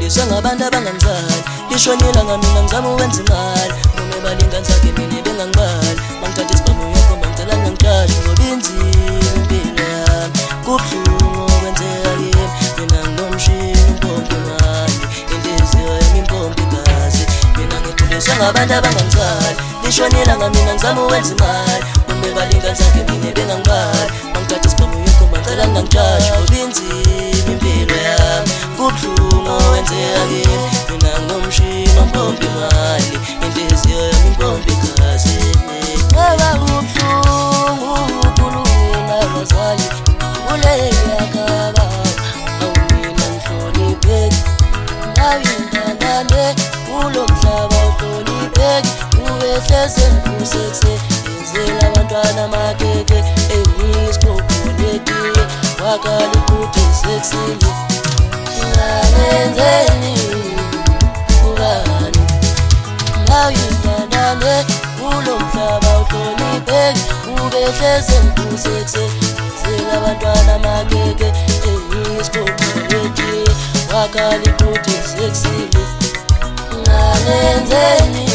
ngikhuliswa ngabantu abangangizali lishonela ngamina ngizama ukwenza imali noma balingani sakhe mina bengangibali mangithatha isibhamu yakho mangicela ngangijudge ngoba inzima impilo yami kubuhlungu okwenzeka kimi mina nginomshini umpompa imali inhliziyo yami impompa igazi mina ngikhuliswa ngabantu abangangizali lishonela ngamina ngizama ukwenza imali noma balingani sakhe mina bengangibali mangithatha isibhamu yakho mangicela ngangijudge ngoba inzima impilo yami kubuhlungu okwenzeka kimi mina nginomshini umpompa imali inhliziyo yami impompa igazi ngoba kubuhlungu ukhulume nabazali uleyakaba awumina ngihlonipheki ngawintandane kulo mhlaba uhlonipheki uwehleze ngikusekuse yenzela abantwana amakeke engiyisikhokhonetiye wakala ukuthi sekusile ngangenzeni ubani ngawintandane kulo mhlaba uhlonipheki uwehleze ngikusekuse abantwana amakeke engiyisikhokhonetiye wakala ukuthi sekusile ngangenzeni